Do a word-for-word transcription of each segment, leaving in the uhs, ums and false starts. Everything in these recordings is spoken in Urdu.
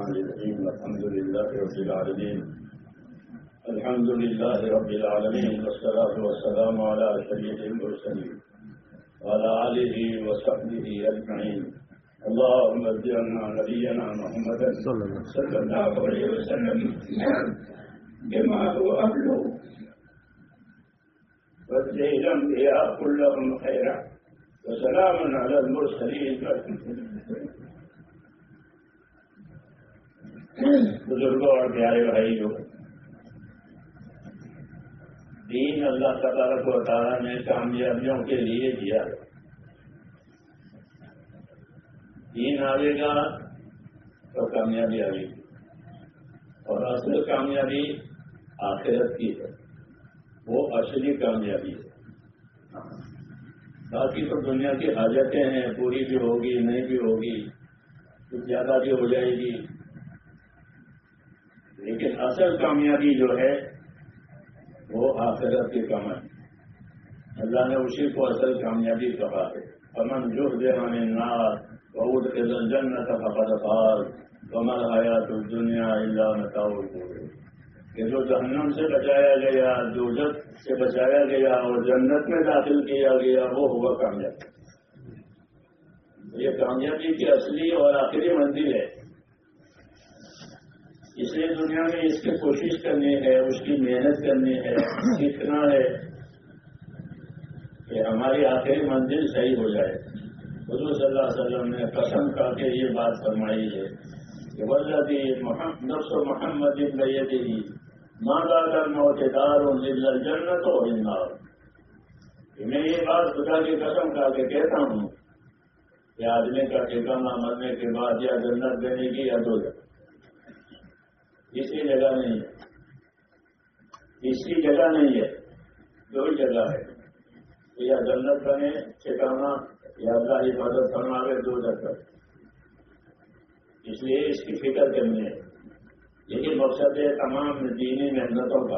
الرحمن الرحيم الحمد لله رب العالمين الحمد لله رب العالمين والصلاة والسلام على سيد المرسلين وعلى آله وصحبه أجمعين اللهم اجعلنا نبينا محمدا صلى الله عليه وسلم بما هو أهله وجه الأنبياء كلهم خيرا وسلام على المرسلين بزرگوں اور پیارے بھائیوں، دین اللہ تبارک و تعالیٰ نے کامیابیوں کے لیے دیا ہے۔ دین آئے گا تو کامیابی آئے گی، اور اصل کامیابی آخرت کی ہے، وہ اصلی کامیابی ہے۔ باقی تو دنیا کی حاجتیں ہیں، پوری بھی ہوگی نہیں بھی ہوگی، کچھ زیادہ بھی ہو جائے گی، لیکن اصل کامیابی جو ہے وہ آخرت کی کمائی۔ اللہ نے اسی کو اصل کامیابی کہا ہے۔ فمن زحزح عن النار وادخل الجنة فقد فاز وما الحیاۃ الدنیا الا متاع الغرور، کہ جو جہنم سے بچایا گیا، دوزخ سے بچایا گیا اور جنت میں داخل کیا گیا، وہ ہوا کامیاب۔ یہ کامیابی کی اصلی اور آخری منزل ہے۔ اس لیے دنیا میں اس کی کوشش کرنی ہے، اس کی محنت کرنی ہے، سیکھنا ہے کہ ہماری آخری منزل صحیح ہو جائے۔ حضور صلی اللہ علیہ وسلم نے قسم کھا کے یہ بات فرمائی ہے کہ والذی نفس محمد بیدہ ما بعد الموت دار الا الجنۃ والنار، کہ میں یہ بات خدا کی قسم کھا کے کہتا ہوں کہ آدمی کا ٹھکانہ مرنے کے بعد یا جنت دینے کی یا دوزخ، اسی جگہ نہیں ہے، اسی جگہ نہیں ہے، دو جگہ ہے، یا جنت بنے ٹھکانہ یا اللہ حفاظت فرماوے دو جگہ۔ اس لیے اس کی فکر کرنی ہے۔ یہی مقصد ہے تمام دینی محنتوں کا۔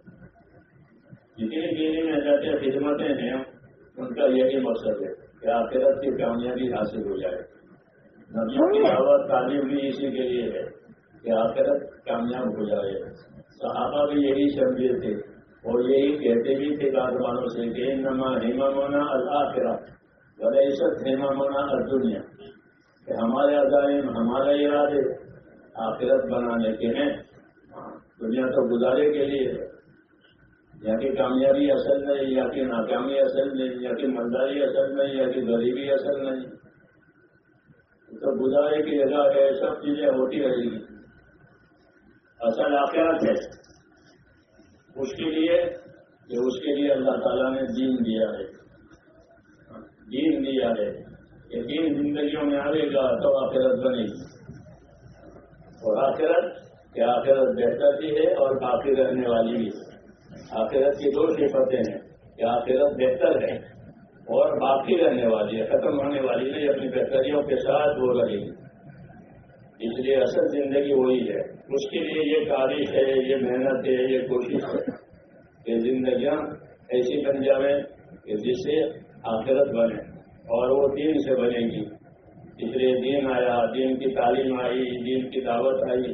جتنی دینی محنتیں خدمتیں ہیں ان کا یہی مقصد ہے کہ آخرت کی کامیابی حاصل ہو جائے۔ نبیوں کی دعوت تعلیم بھی اسی کے لیے ہے کہ آخرت کامیاب ہو جائے۔ صحابہ بھی یہی سمجھے تھے اور یہی کہتے بھی تھے کاروباروں سے کہ انما ہممنا الآخرہ ولیست ہممنا الدنیا، کہ ہمارے عزائم ہمارے ارادے آخرت بنانے کے ہیں، دنیا تو گزارے کے لیے ہے۔ یا کہ کامیابی اصل نہیں، یا کہ ناکامی اصل نہیں، یا کہ مالداری اصل نہیں، یا کہ غریبی اصل نہیں، تو گزارے کی جگہ ہے، سب چیزیں ہوتی رہے گی۔ اصل آخرت ہے، اس کے لیے کہ اس کے لیے اللہ تعالیٰ نے دین دیا ہے، دین دیا ہے کہ دین زندگیوں میں آئے گا تو آخرت بنے گی، اور آخرت کہ آخرت بہتر بھی ہے اور باقی رہنے والی بھی ہے۔ آخرت کی دو صفتیں ہیں کہ آخرت بہتر ہے اور باقی رہنے والی ہے، ختم ہونے والی نہیں، اپنی بہتریوں کے ساتھ وہ رہے گی۔ اس لیے اصل زندگی وہی ہے، اس کے لیے یہ کاوش ہے، یہ محنت ہے، یہ کوشش ہے کہ زندگیاں ایسی بن جائیں کہ جس سے آخرت بنے، اور وہ دین سے بنے گی۔ اس لیے دین آیا، دین کی تعلیم آئی، دین کی دعوت آئی،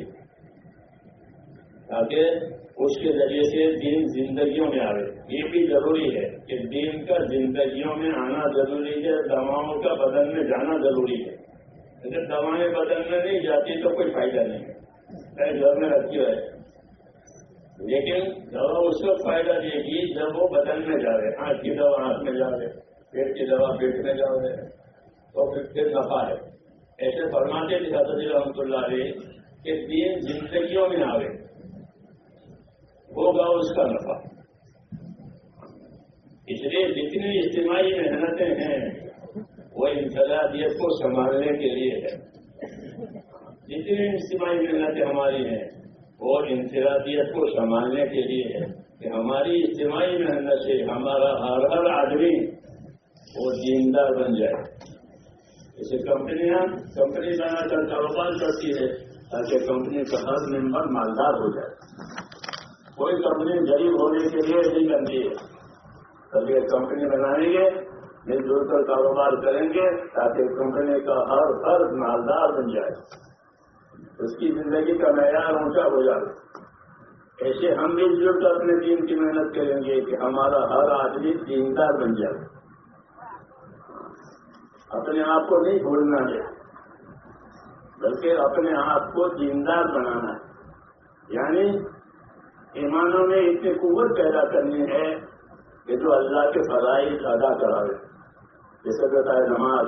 تاکہ اس کے ذریعے سے دین زندگیوں میں آئے۔ یہ بھی ضروری ہے کہ دین کا زندگیوں میں آنا ضروری ہے، دواؤں کا بدن میں جانا ضروری ہے۔ اگر دوائیں بدن میں نہیں جاتی تو کوئی فائدہ نہیں ہے، چاہے گھر میں رکھی ہے، لیکن دوا اس وقت فائدہ دے گی جب وہ بدن میں جا رہے، آنکھ کی دوا آنکھ میں جا رہے، پیٹ کی دوا پیٹ میں جا رہے، تو پھر پھر نفع ہے۔ ایسے فرماتے تھے حضرت رحمۃ اللہ علیہ کہ دین زندگیوں میں آئے ہوگا اس کا نفع۔ اس لیے جتنی اجتماعی محنتیں ہیں وہ انفرادیت کو سنبھالنے کے لیے ہے، جتنی اجتماعی محنتیں ہماری ہیں وہ انفرادیت کو سنبھالنے کے لیے ہے کہ ہماری اجتماعی محنت سے ہمارا ہر ہر آدمی وہ دیندار بن جائے۔ جیسے کمپنیاں کمپنی بنا کر کاروبار کرتی ہے تاکہ کمپنی کا ہر ممبر مالدار ہو جائے۔ کوئی کمپنی غریب ہونے کے لیے نہیں بنتی ہے، کبھی کمپنی بنائیں گے، مل جل کر کاروبار کریں گے تاکہ کمپنی کا ہر فرد مالدار بن جائے۔ اس کی زندگی کا معیار اونچا ہو جائے. ایسے ہم مل جل کر اپنے دین کی محنت کریں گے کہ ہمارا ہر آدمی دیندار بن جائے. اپنے آپ کو نہیں بھولنا ہے بلکہ اپنے آپ کو دیندار بنانا ہے. یعنی ایمانوں میں اتنی قوت پیدا کرنی ہے کہ جو اللہ کے فرائض ادا کراوے، جیسے بتائے نماز،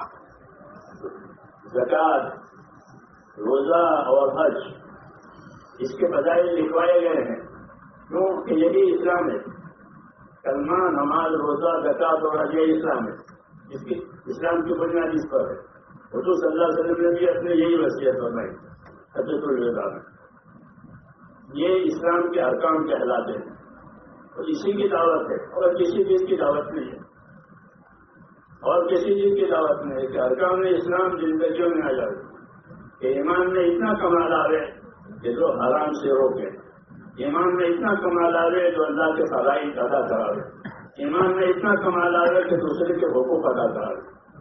زکوٰۃ، روزہ اور حج. اس کے فضائل لکھوائے گئے ہیں. کیوں کہ یہی اسلام ہے. کلمہ، نماز، روزہ، زکوٰۃ اور حج یہ اسلام ہے. اس کی اسلام کی بنیاد اس پر ہے. حضور صلی اللہ علیہ وسلم نے بھی اپنے یہی وصیت فرمائی حجۃ الوداع میں. یہ اسلام کے ارکان کہلاتے ہیں اور اسی کی دعوت ہے اور کسی چیز کی دعوت نہیں ہے. اور کسی چیز کی دعوت نہیں ہے کہ ارکان اسلام زندگیوں میں آ جائے کہ ایمان میں اتنا کمال آوے کہ جو حرام سے روکے، ایمان میں اتنا کمال آوے جو اللہ کے فرائض ادا کراوے، ایمان میں اتنا کمال آوے کہ دوسرے کے حقوق ادا کراوے.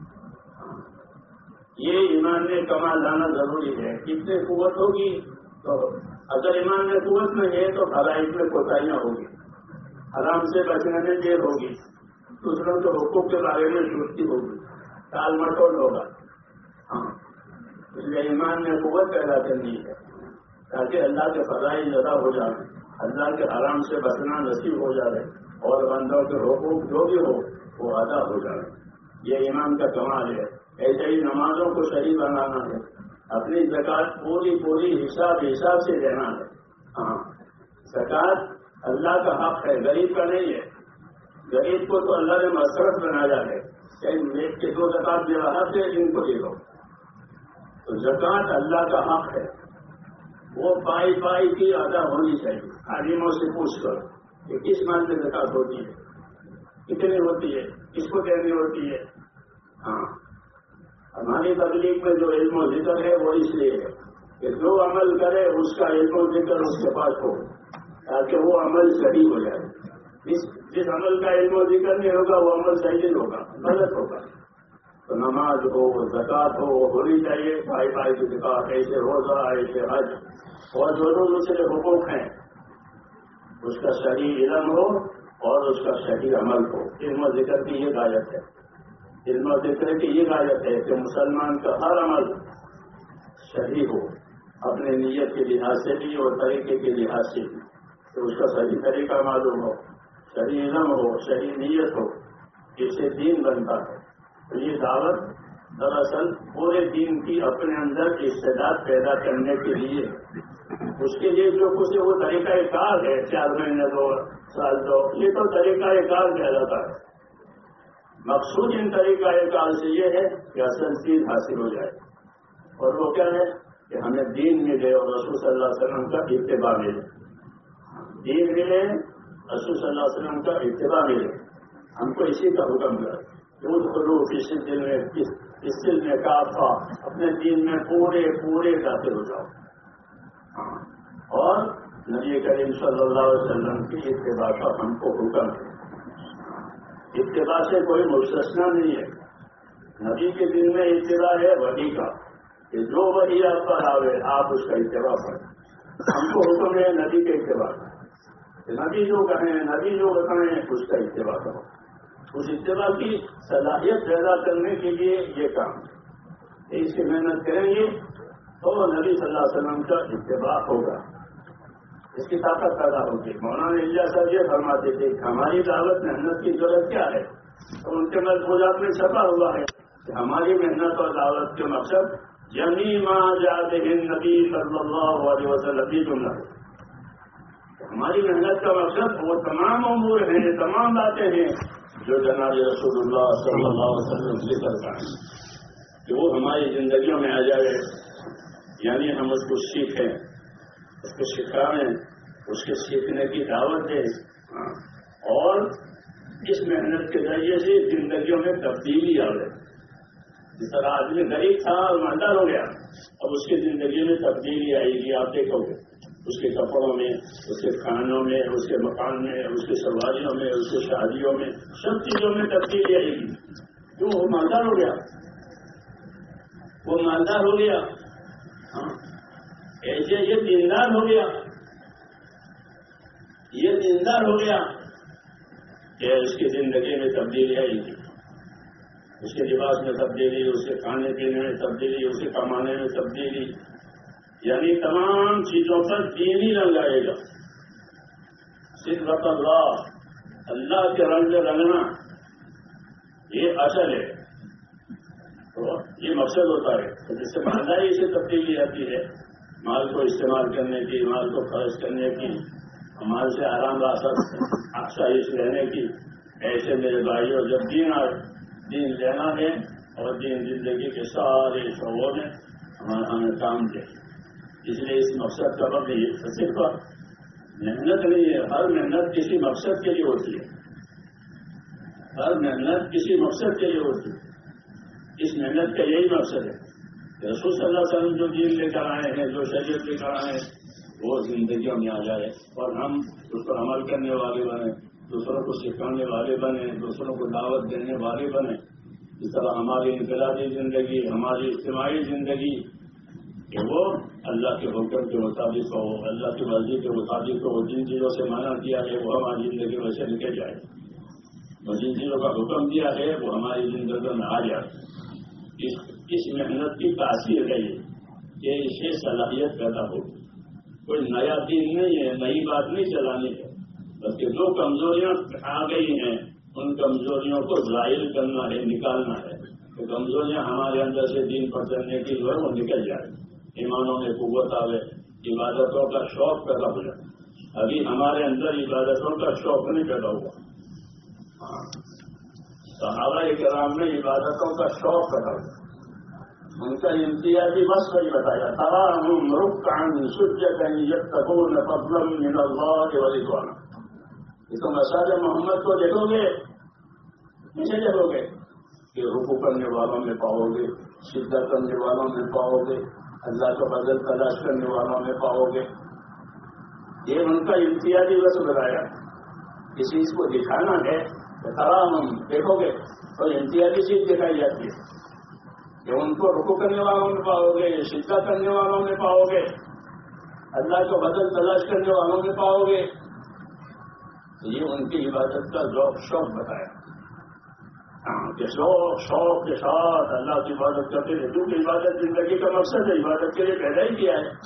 یہ ایمان میں کمال لانا ضروری ہے. کتنی قوت ہوگی تو اگر ایمان میں قوت نہیں ہے تو فرائض میں کوتاہیاں ہوگی، حرام سے بچنے میں دیر ہوگی، دوسروں کے حقوق کے بارے میں سستی ہوگی، ٹال مٹول ہوگا. ہاں، اس لیے ایمان میں قوت پیدا کرنی ہے تاکہ اللہ کے فرائض ادا ہو جائیں، اللہ کے حرام سے بچنا نصیب ہو جائے اور بندوں کے حقوق جو بھی ہو وہ ادا ہو جائے. یہ ایمان کا کمال ہے. ایسے ہی نمازوں کو صحیح بنانا ہے. اپنی زکوٰۃ پوری پوری حساب حساب سے دینا ہے. ہاں، زکوٰۃ اللہ کا حق ہے، غریب کا نہیں ہے. غریب کو تو اللہ نے مسرت بنایا ہے کہ ایک کے دو زکوٰۃ دے رہا تھے ان کو دے دو. تو زکوٰۃ اللہ کا حق ہے، وہ پائی پائی کی ادا ہونی چاہیے. عالموں سے پوچھ کر کہ کس مال میں زکوٰۃ ہوتی ہے، کتنی ہوتی ہے، کس کو دینی ہوتی ہے. ہاں، ہماری تبلیغ میں جو علم و ذکر ہے وہ اس لیے ہے کہ جو عمل کرے اس کا علم و ذکر اس کے پاس ہو تاکہ وہ عمل صحیح ہو جائے. جس جس عمل کا علم و ذکر نہیں ہوگا وہ عمل صحیح نہیں ہوگا، غلط ہوگا. تو نماز ہو، زکوٰۃ ہو، وہ ہونی چاہیے. بھائی بھائی کی زکوٰۃ، ایسے روزہ، ایسے حج اور جو جو دوسرے حقوق ہیں اس کا صحیح علم ہو اور اس کا صحیح عمل ہو. علم و ذکر کی یہ غایت ہے. علم و ذکر کی یہ غایت ہے کہ مسلمان کا ہر عمل صحیح ہو، اپنے نیت کے لحاظ سے بھی اور طریقے کے لحاظ سے بھی. تو اس کا صحیح طریقہ معلوم ہو، صحیح علم ہو، صحیح نیت ہو، جس سے دین بنتا ہے. تو یہ دعوت دراصل پورے دین کی اپنے اندر استعداد پیدا کرنے کے لیے، اس کے لیے جو کچھ وہ طریقہ کار ہے، چار مہینے دو سال دو، یہ تو طریقہ کار کہلاتا ہے. مقصود ان طریقہ کار سے یہ ہے کہ اصل چیز حاصل ہو جائے، اور وہ کیا ہے کہ ہمیں دین ملے اور رسول صلی اللہ علیہ وسلم کا اتباع ملے. دین ملے، رسول صلی اللہ علیہ وسلم کا اتباع ملے. ہم کو اسی کا حکم ہے دودھ خلو کسی دل میں اس دل میں کافا، اپنے دین میں پورے پورے داخل ہو جاؤ. اور نبی کریم صلی اللہ علیہ وسلم کی اتباع کا ہم کو حکم ہے. اتباع سے کوئی مستثنا نہیں ہے. نبی کے دن میں اتباع ہے وحی کا کہ جو وحی آپ پر آوے آپ اس کا اتباع کریں. ہم کو حکم ہے نبی کے اتباع کا. نبی جو کہیں، نبی جو بتائیں اس کا اتباع کرو. اس اتباع کی صلاحیت پیدا کرنے کے لیے یہ کام ہے. اس کی محنت کریں گے تو نبی صلی اللہ علیہ وسلم کا اتباع ہوگا، اس کی طاقت پیدا ہوگی. مولانا الیاس صاحب یہ فرماتے تھے کہ ہماری دعوت محنت کی ضرورت کیا ہے. تو ان کے ملفوظات میں چھپا ہوا ہے کہ ہماری محنت اور دعوت کے مقصد جمی ما جاء به النبی صلی اللہ علیہ وسلم یہ جملہ ہے. ہماری محنت کا مقصد وہ تمام امور ہیں، تمام باتیں ہیں جو جناب رسول اللہ صلی اللہ علیہ وسلم ذکر کریں کہ وہ ہماری زندگیوں میں آ جائے. یعنی ہم اس کو سیکھیں، اس کو سکھائیں، اس کے سیکھنے کی دعوت دیں، اور اس محنت کے ذریعے سے زندگیوں میں تبدیلی آئے. جس طرح آدمی غریب تھا اور مالدار ہو گیا، اب اس کی زندگی میں تبدیلی آئے گی. آپ دیکھو گے اس کے کپڑوں میں، اس کے کھانوں میں، اس کے مکان میں، اس کے سواریوں میں، اس کے شادیوں میں، سب چیزوں میں تبدیلی آئے گی. کیوں؟ وہ مالدار ہو گیا، وہ مالدار ہو گیا. ہاں، ایسے یہ دیندار ہو گیا، یہ دیندار ہو گیا کہ اس کی زندگی میں تبدیلی آئی تھی، اس کے لباس میں تبدیلی، اس کے کھانے پینے میں تبدیلی، اس کے کمانے میں تبدیلی، یعنی تمام چیزوں پر دینی رنگ آئے گا۔ صدق اللہ، اللہ کے رنگ رنگنا یہ اصل ہے، تو یہ مقصد ہوتا ہے۔ تو جس سے مالداری سے تبدیلی آتی ہے، مال کو استعمال کرنے کی، مال کو خرچ کرنے کی، مال سے آرام راحت آسائش رہنے کی۔ ایسے میرے بھائیوں، جب دین آئے، دین لینا ہے اور دین زندگی کے سارے شعبوں میں ہمیں کام دے، اس لیے اس مقصد کا وقت یہ صرف محنت نہیں ہے، ہر محنت کسی مقصد کے لیے ہوتی ہے، ہر محنت کسی مقصد کے لیے ہوتی ہے۔ اس محنت کا یہی مقصد ہے کہ رسول صلی اللہ علیہ وسلم جو دین لے کر آئے ہیں، جو شریعت لے کر آئے ہیں، وہ زندگیوں میں آ جائے اور ہم اس پر عمل کرنے والے بنے، دوسروں کو سکھانے والے بنے، دوسروں کو دعوت دینے والے بنے۔ اس طرح ہماری انفرادی زندگی، ہماری اجتماعی زندگی کہ وہ اللہ کے حکم کے مطابق ہو، اللہ کی مرضی کے مطابق ہو، جن چیزوں سے منع کیا ہے وہ ہماری زندگی میں سے نکل جائے، اور جن چیزوں کا حکم دیا ہے وہ ہماری زندگی میں آ جائے۔ اس, اس محنت کی تاثیر ہے یہ کہ اسے صلاحیت پیدا ہو۔ کوئی نیا دین نہیں ہے، نئی بات نہیں چلانی ہے، بلکہ جو کمزوریاں آ گئی ہیں ان کمزوریوں کو ظاہر کرنا ہے، نکالنا ہے، کہ کمزوریاں ہمارے اندر سے دین پر چلنے کی جو ہے وہ نکل جائے، ایمانوں میں قوت آوے، عبادتوں کا شوق پیدا ہو جائے۔ ابھی ہمارے اندر عبادتوں کا شوق نہیں پیدا ہوا۔ صحابہ کرام میں عبادتوں کا شوق پیدا ہوا، ان کا امتیازی بس وہی بتایا، تراہم رکعا سجدا یبتغون فضلا من اللہ ورضوانا۔ یہ تو مساجد محمد کو دیکھو گے، کیسے دیکھو گے کہ رکوع کرنے والوں میں پاؤ گے، سجدہ کرنے والوں میں پاؤ گے، اللہ کا فضل تلاش کرنے والوں میں پاؤ گے۔ یہ ان کا امتیازی بس بتایا، کسی چیز کو دکھانا ہے کہ تراہم دیکھو گے تو امتیازی چیز دکھائی جاتی ہے کہ ان کو رکوع کرنے والوں میں پاؤ گے، سجدہ کرنے والوں میں پاؤ گے، اللہ کا فضل تلاش کرنے والوں میں پاؤ گے۔ یہ ان کی عبادت کا ذوق شوق بتایا کہ شوق شوق کے ساتھ اللہ کی عبادت کرتے تھے، کیونکہ عبادت زندگی کا مقصد ہے، عبادت کے لیے پیدا ہی کیا ہے،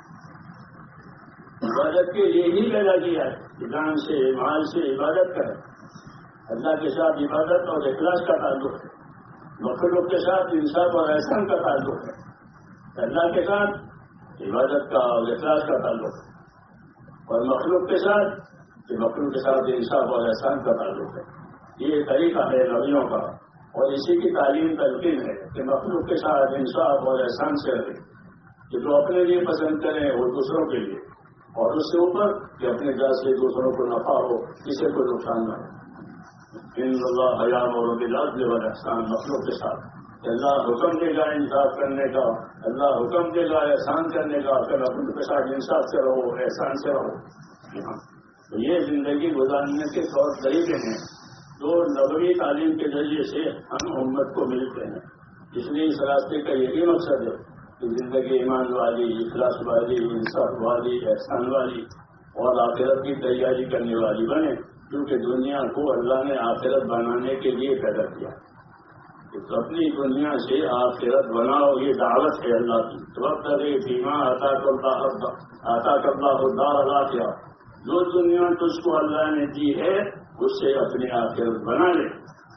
عبادت کے لیے ہی پیدا کیا ہے، جان سے مال سے عبادت کرے۔ اللہ کے ساتھ عبادت اور اخلاص کا تعلق ہے، مخلوق کے ساتھ انصاف اور احسان کا تعلق ہے، اللہ کے ساتھ عبادت کا اور اخلاص کا تعلق ہے، اور مخلوق کے ساتھ کہ مخلوق کے ساتھ انصاف اور احسان کا تعلق ہے۔ یہ طریقہ ہے نبیوں کا، اور اسی کی تعلیم تلقین ہے کہ مخلوق کے ساتھ انصاف اور احسان سے رہے، کہ جو اپنے لیے پسند کریں وہ دوسروں کے لیے، اور اس سے اوپر کہ اپنے ذات سے دوسروں کو نفع ہو، کسی کو نقصان نہ ہو۔ ان اللہ یامر بالعدل والاحسان، مخلوق کے ساتھ اللہ حکم دے گا انصاف کرنے کا، اللہ حکم دے گا احسان کرنے کا، پھر مخلوق کے ساتھ انصاف سے رہو، احسان سے رہو۔ تو یہ زندگی گزارنے کے طور طریقے ہیں جو نبوی تعلیم کے ذریعے سے ہم امت کو ملتے ہیں۔ اس لیے اس راستے کا یہی مقصد ہے کہ زندگی ایمان والی، اخلاص والی، انصاف والی، احسان والی اور آخرت کی تیاری کرنے والی بنے، کیونکہ دنیا کو اللہ نے آخرت بنانے کے لیے پیدا کیا۔ اپنی دنیا سے آخرت بناؤ، یہ دعوت ہے اللہ کی۔ وقت فیما عطا کرتا عطا کرتا ہوتا اللہ کیا، جو دنیا تجھ کو اللہ نے دی ہے اس سے اپنی آخرت بنا لے۔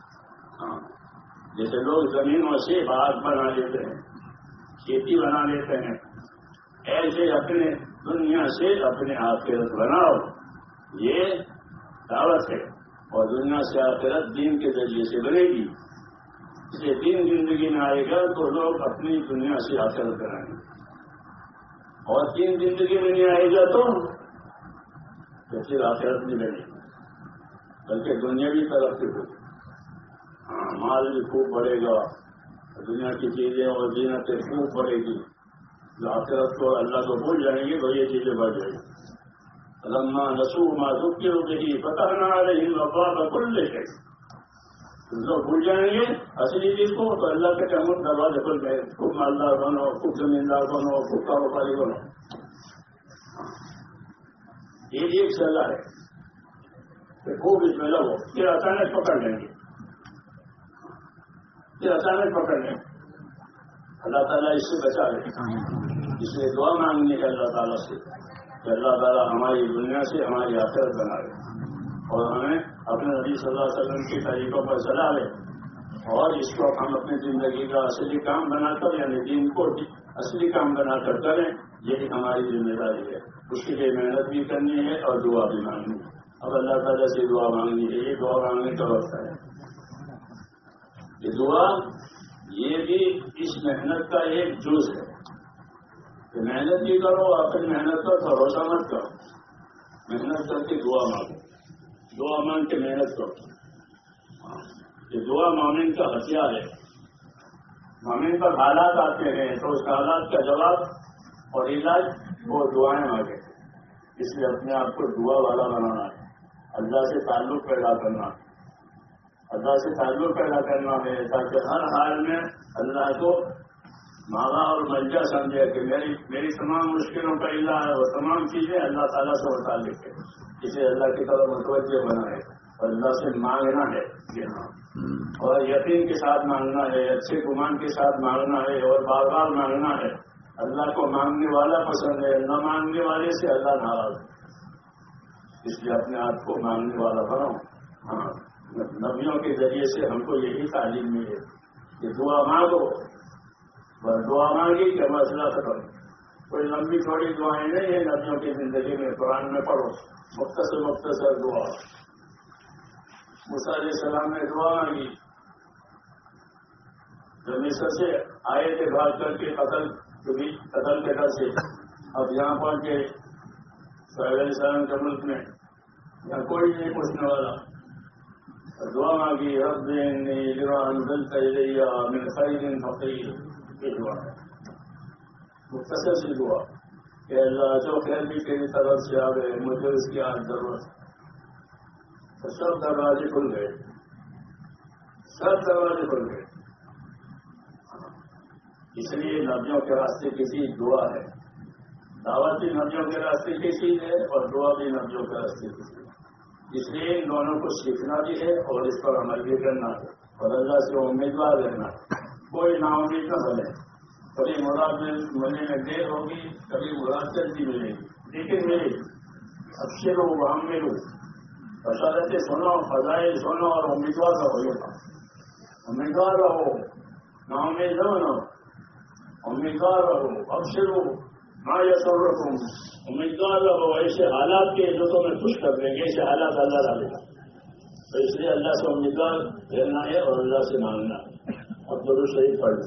جیسے لوگ زمینوں سے باغ بنا لیتے ہیں، کھیتی بنا لیتے ہیں، ایسے اپنے دنیا سے اپنے آخرت بناؤ، یہ دعوت ہے۔ اور دنیا سے آخرت دین کے ذریعے سے بنے گی، اسے دین زندگی میں آئے گا تو لوگ اپنی دنیا سے آخرت کرائیں گے، اور دین زندگی میں نہیں آئے گا تو پھر آخرت نہیں بنے گی، بلکہ دنیا بھی ترقی ہوگی، ہاں مال بھی خوب بڑھے گا، دنیا کی چیزیں اور زینتیں خوب بڑھے گی، جو آخرت کو اللہ کو بھول جائیں گے تو یہ چیزیں بڑھ جائیں گی۔ لما نسوا ما ذکروا به فتحنا علیہم ابواب کل شیء، لوگ بھول جائیں گے اصلی چیز کو تو اللہ کے قیامت دروازے کھل گئے. خوب مالدار بنو, خوب زمیندار بنو, خوب کاروباری بنو. یہ ایک سزا ہے کہ خوب اس میں لگو, پھر اچانک پکڑ لیں گے, پھر اچانک پکڑ لیں گے. اللہ تعالیٰ اس سے بچا لے. اس لیے دعا مانگنی ہے اللہ تعالیٰ سے کہ اللہ تعالیٰ ہماری دنیا سے ہماری آخرت بنا لے اور ہمیں اپنے نبی صلی اللہ علیہ وسلم کے طریقوں پر چلا لے, اور اس کو ہم اپنی زندگی کا اصلی کام بنا کر یعنی دین کو اصلی کام بنا کر کریں. یہی ہماری ذمہ داری ہے. اس کے لیے محنت بھی کرنی ہے اور دعا بھی مانگنی ہے. اب اللہ تعالیٰ سے دعا مانگنی ہے. یہ دعا مانگنے کا وقت ہے. یہ دعا یہ بھی اس محنت کا ایک جز ہے کہ محنت بھی کرو, اپنی محنت پر بھروسہ مت کرو. محنت کر کے دعا مانگو, دعا مانگ کے محنت کرو. یہ دعا مومن کا ہتھیار ہے. مومن پر حالات آتے ہیں تو اس حالات کا جواب اور علاج وہ دعائیں مانگے. اس لیے اپنے آپ کو دعا والا بنانا ہے. اللہ سے تعلق پیدا کرنا ہے. اللہ سے تعلق پیدا کرنا ہے تاکہ ہر حال میں اللہ کو مالا اور ملجا سمجھے کہ میری میری تمام مشکلوں کا علاج ہے, اور تمام چیزیں اللہ تعالیٰ سے متعلق ہے. اسے اللہ کی طرف متوجہ بنا ہے اور اللہ سے مانگنا ہے. اور یقین کے ساتھ مانگنا ہے, اچھے گمان کے ساتھ مانگنا ہے, اور بار بار مانگنا ہے. اللہ کو مانگنے والا پسند ہے, نہ مانگنے والے سے اللہ ناراض ہے. اس لیے اپنے آپ کو مانگنے والا بناؤ. ہاں, نبیوں کے ذریعے سے ہم کو یہی تعلیم ملی کہ دعا مانگو, بس دعا مانگی کہ مسئلہ ختم. کوئی لمبی تھوڑی دعائیں نہیں ہیں نبیوں کی زندگی میں. قرآن میں پڑھو مختصر مختصر دعا. موسیٰ علیہ السلام نے دعا مانگی, جب مصر سے آئے تھے بھاگ کر کے قتل قتل کے ڈر سے, اب یہاں پہنچے شعیب علیہ السلام کے ملک میں, یہاں کوئی نہیں پوچھنے والا. دعا مانگی رب انی لما انزلت الی من خیر فقیر. یہ دعا ہے مختصر سی دعا کہ اللہ جو خیر بھی تیری طرف سے آ گئے مجھے اس کی آج ضرورت ہے. تو سب دروازے کھل گئے, سب دروازے کھل گئے. اس لیے نبیوں کے راستے کی چیز دعا ہے. دعوت بھی نبیوں کے راستے کی چیز ہے اور دعا بھی نبیوں کے راستے کی چیز ہے. اس لیے ان دونوں کو سیکھنا بھی ہے اور اس پر عمل بھی کرنا ہے, اور اللہ سے امیدوار رہنا ہے. کوئی نا امید نہ بنے. کبھی مراد ملنے میں دیر ہوگی, کبھی مراد جلدی ملے گی, لیکن میری اچھے لوگ وہاں میں لوگ بشارتیں سنو, فضائل سنو اور امیدوار رہو. یہ امیدوار رہو, نا امید نہ بنو, امیدوار رہو. ابشروا ما یسرکم, امیدوار رہو ایسے حالات کے جو تمہیں خوش کر دیں گے. ایسے حالات اللہ ڈالے گا. تو اس لیے اللہ سے امیدوار رہنا ہے اور اللہ سے مانگنا ہے. اب درود شریف پڑھ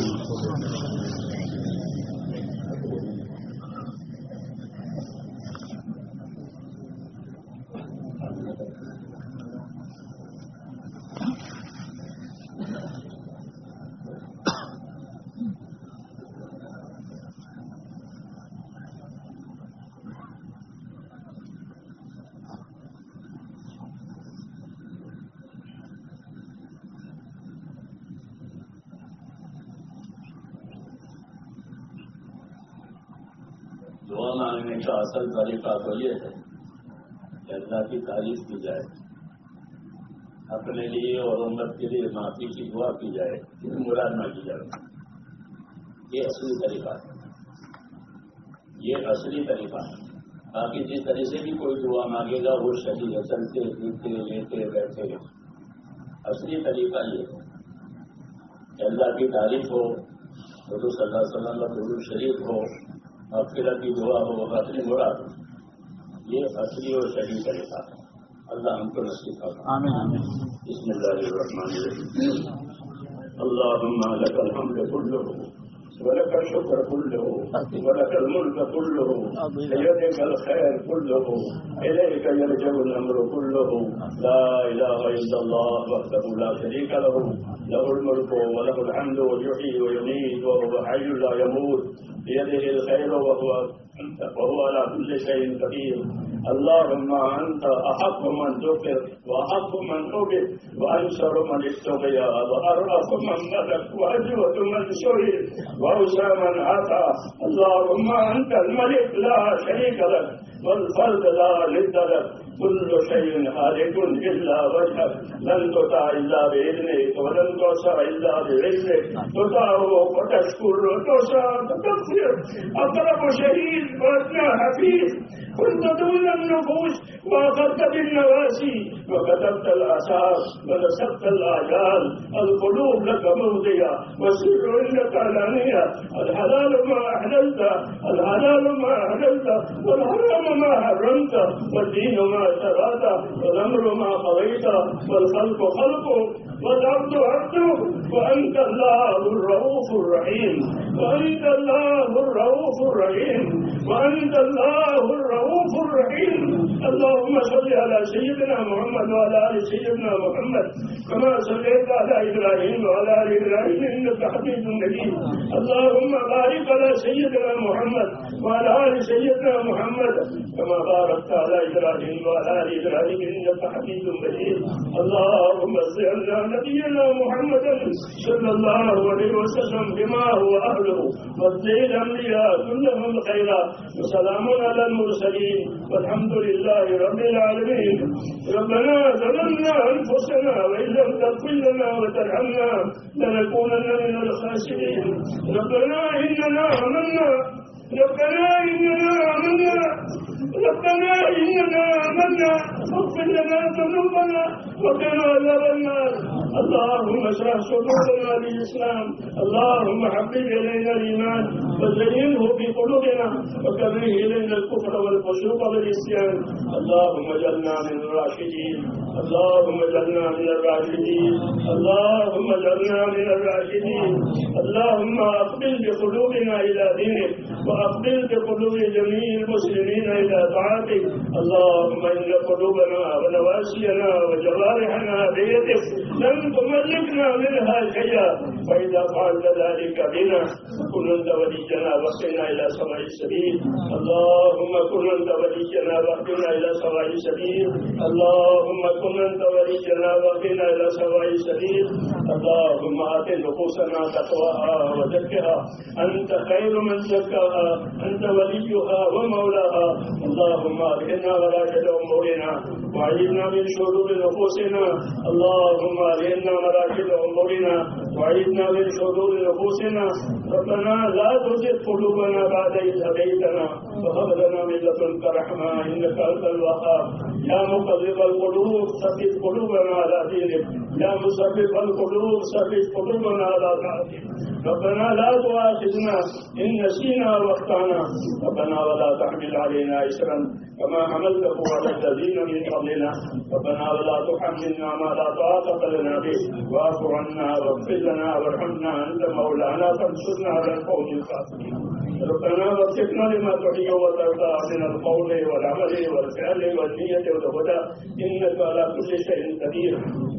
دعا مانگنے کا اصل طریقہ تو یہ ہے کہ اللہ کی تعریف کی جائے, اپنے لیے اور امت کے لیے معافی کی دعا کی جائے, پھر مراد مانگی جائے. یہ اصلی طریقہ ہے, یہ اصلی طریقہ ہے. باقی جس طرح سے بھی کوئی دعا مانگے گا وہ شدید ہے, چلتے پھرتے لیتے بیٹھتے. اصلی طریقہ یہ ہے کہ اللہ کی تعریف ہو, حضور صلی اللہ علیہ وسلم کا درود شریف ہو, مغفرت کی دعا ہو, اپنی مراد ہو. یہ اصلی اور صحیح طریقہ ہے. اللہ ہم کو نصیب کرے. آمین آمین. بسم اللہ الرحمن الرحیم. اللهم لك الحمد كله ولك الشكر كله ولك الملك كله بيدك الخير كله إليك يرجع الأمر كله لا إله إلا الله وحده لا شريك له له الملك وله الحمد ويحيي ويميت وهو حي لا يموت بيده الخير وهو وهو على كل شيء قدير اللهم أنت أحق من ذكر وأحق من عبد وأنصر من استغيا وأرأف من ملك وأجود من سئل وأوسع من أتى. اللهم أنت الملك لا شريك لك والفرد لا ند لك، كل شيء هالك إلا وجهك، لن تطاع إلا بإذنك ولن تنصر إلا بعزك، تطاع وتشكر وتوسع وتغفر. أقرب شهيد وأدنى حفيظ، كنت دون النفوس وأخذت بالنواسي وكتبت الأساس ونسبت الآجال. القلوب لك موضية والسر عندك علانية. الحلال ما أحللت، الحلال ما أحللت، والحرام ما حرمت، والدين ما شرعت، والأمر ما قضيت، والخلق خلقك والعبد عبدك، وأنت الله الرؤوف الرحيم، وأنت الله الرؤوف الرحيم، وأنت الله الرؤوف الرحيم. اللهم صل على سيدنا محمد وعلى آل سيدنا محمد كما صليت على إبراهيم وعلى آل إبراهيم إنك حميد مجيد. اللهم بارك على سيدنا محمد وعلى آل سيدنا محمد كما باركت على إبراهيم وعلى آل إبراهيم إنك حميد مجيد. اللهم صل على نبينا محمد صلى الله عليه وسلم بما هو أهله، واصلح الأنبياء كلهم الخيرات، وسلام على المرسلين والحمد لله رب العالمين. ربنا ظلمنا أنفسنا وإن لم تغفر لنا وترحمنا لنكونن من الخاسرين. ربنا إننا آمنا، ربنا إننا آمنا، ربنا إننا آمنا اغفر لنا ذنوبنا وقنا عذاب النار. اللهم اشرح صدورنا للإسلام، اللهم حبب إلينا الإيمان وزينه في قلوبنا وكره إلينا الكفر والفسوق والعصيان. اللهم اجعلنا من الراشدين، اللهم اجعلنا من الراشدين، اللهم اجعلنا من الراشدين. اللهم أقبل بقلوبنا إلى دينك وأقبل بقلوب جميع المسلمين إلى طاعتك. اللهم إن قلوبنا ونواسينا وجوارحنا بيدك لن تملكنا منها شيئا، فإذا فعلت ذلك بنا كن أنت ولينا واهدنا إلى سواء السبيل. اللهم كن أنت ولينا واهدنا إلى سواء السبيل. اللهم كن أنت ولينا واهدنا إلى سواء السبيل. اللهم آت نفوسنا تقواها وزكها، أنت خير من زكاها، أنت وليها ومولاها. اللهم ألهمنا مراشد أمورنا وأعذنا من شرور نفوسنا. اللهم ألهمنا مراشد أمورنا وأعذنا من شرور نفوسنا. ربنا لا تزغ قلوبنا بعد إذ هديتنا وهب لنا من لدنك رحمة إنك أنت الوهاب. يا مقلب القلوب ثبت قلوبنا على دينك، يا مثبت القلوب ثبت قلوبنا على طاعتك. ربنا لا تؤاخذنا إن نسينا واخطأنا، ربنا ولا تحمل علينا إصرا كما حملته على الذين من قبلنا، ربنا ولا تحملنا ما لا طاقة لنا به، واعف عنا واغفر لنا وارحمنا أنت مولانا فانصرنا على القوم الكافرين. ربنا وفقنا لما تحيي وترضى من القول والعمل والفعل والنية والهدى إنك على كل شيء قدير.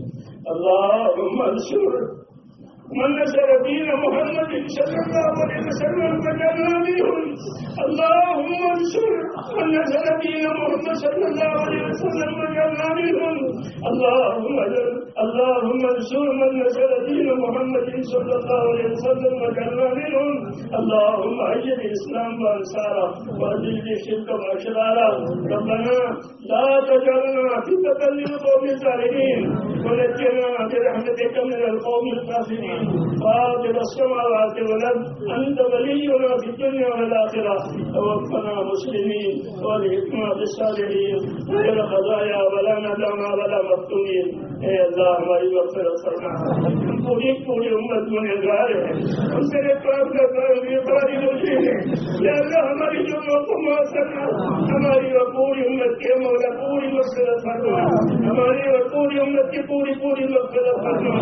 اللهم انصر من نصر دين محمد صلى الله عليه وسلم فجعلنا منهم. اللهم انصر من نصر دين محمد صلى الله عليه وسلم فجعلنا منهم. اللهم اللهم انصر من نصر دين محمد صلى الله عليه وسلم وجعلنا منهم. اللهم أيد الإسلام وأنصاره وأذل الشرك وأشراره. ربنا لا تجعلنا فتنة للقوم الظالمين ونجنا برحمتك من القوم الكافرين. فاطر السماوات والأرض أنت ولينا في الدنيا والآخرة، توفنا مسلمين والحكمة بالصالحين غير خزايا ولا ندامى ولا مفتونين. اے اللہ ہماری مغفرت فرما، پوری پوری امت گنہگار ہے، ہم تیرے پاک کا یہ بڑی مشکل ہے. یا اللہ ہماری جو موقع معاف کرنا، ہماری اور پوری امت کے مولا پوری مغفرت فرما، ہماری اور پوری امت کی پوری پوری مغفرت فرما.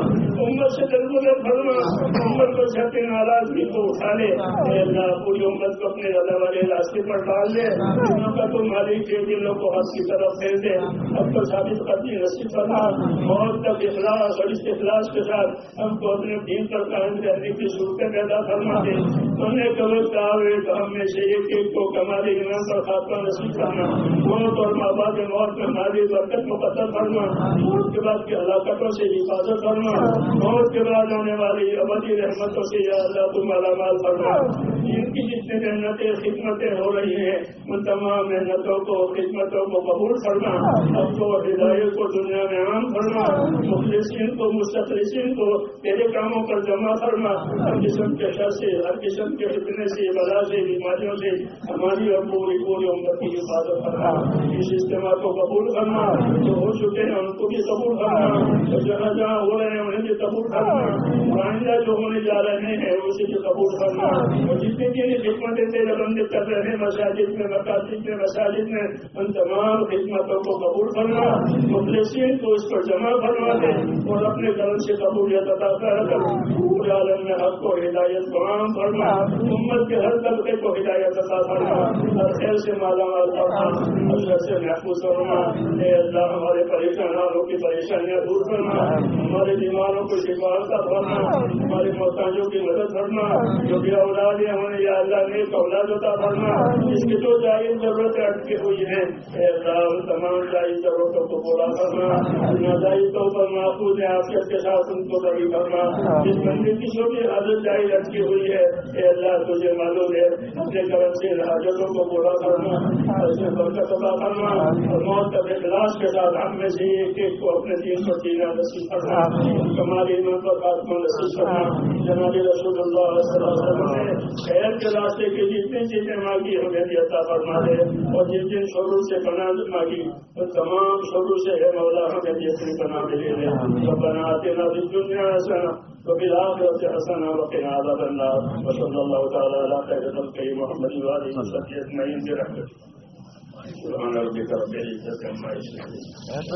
امت سے درگزر فرما، امت کو چھت ناراضگی کو اٹھا لے، اے اللہ پوری امت کو اپنے رضا والے راستے پر ڈال دے، دنوں کا تو مالک ہے، دلوں کو حق کی طرف پھیر دے، اب تو ثابت قدمی نصیب فرما، موت تک اخلاص اور استخلاص کے ساتھ ہم کو اپنے دین پر قائم رہنے کی صورتیں پیدا فرما دے، انہیں قبر کا آوے تو ہم میں سے ایک ایک کو کمال ایمان پر خاتمہ نصیب فرما، موت اور ماں باپ موت میں مالی برکت مقدر فرما، موت کے بعد کی ہلاکتوں سے حفاظت فرما، موت کے بعد آنے والی ابدی رحمتوں سے یا اللہ تم مالا مال فرما، جن کی جتنی محنتیں خدمتیں ہو رہی ہیں ان تمام محنتوں کو خدمتوں کو قبول فرما، اب تو ہدایت کو دنیا میں عام فرما، مخلصین کو مستخلصین کو تیرے کاموں پر جمع فرما، ہر قسم کے شر سے ہر قسم کے فتنے سے بلا سے بیماریوں سے ہماری اور پوری پوری امت کی حفاظت کرنا، اس اجتماع کو قبول کرنا، جو ہو چکے ہیں ان کو بھی قبول کرنا، اور جہاں جہاں ہو رہے ہیں انہیں بھی قبول کرنا، آئندہ جو ہونے جا رہے ہیں اسے بھی قبول کرنا، اور جتنے کی خدمتیں تیرے بندے کر رہے ہیں مساجد میں مکاتب میں مساجد میں ان تمام خدمتوں کو قبول کرنا، مخلصین کو اس پر جمع کروا دے اور اپنے کرم سے قبولیت عطا کر پورے عالم میں حق کو ہدایت کو عام فرما، امت کے ہر طبقے کو ہدایت عطا فرما، ہر خیر سے مالا مال فرما، اللہ سے محفوظ فرما، اے اللہ ہمارے پریشانوں کی پریشانیاں دور کرنا، ہمارے بیماروں کو شفا عطا فرما، ہمارے محتاجوں کی مدد کرنا، جو بھی اولاد ہیں انہیں یا اللہ نیک اولاد عطا فرما، اس کی جو جائز ضرورتیں اٹکی ہوئی ہیں اے اللہ ان تمام جائز ضرورتوں کو پورا کرنا، ناجائزوں پر محفوظ عافیت کے ساتھ ان کو بری کرنا، جس بندے کی جو بھی حاجت جائز اٹکی ہوئی ہے اے اللہ تجھے معلوم ہے، اپنے کرم سے حاجتوں کو پورا کرنا، ایسے برکت عطا کرنا، اور موت تک اخلاص کے ساتھ ہم میں سے ایک ایک کو اپنے دین پر جینا نصیب کرنا، کمال ایمان پر خاتمہ نصیب کرنا، جناب رسول اللہ صلی اللہ علیہ وسلم نے خیر کے راستے کی جتنی چیزیں مانگی ہمیں بھی عطا فرما دے، اور جن جن شروع سے پناہ مانگی ان تمام شروع سے ہے مولا ہمیں بھی اپنی پناہ میں لے لے، ربنا آتنا فی الدنیا حسنہ وفی الآخرۃ حسنہ وقنا عذاب النار، وصلی اللہ تعالی علی خیر خلقہ محمد وآلہ وصحبہ اجمعین برحمتہ سبحان ربک رب العزۃ عما یصفون۔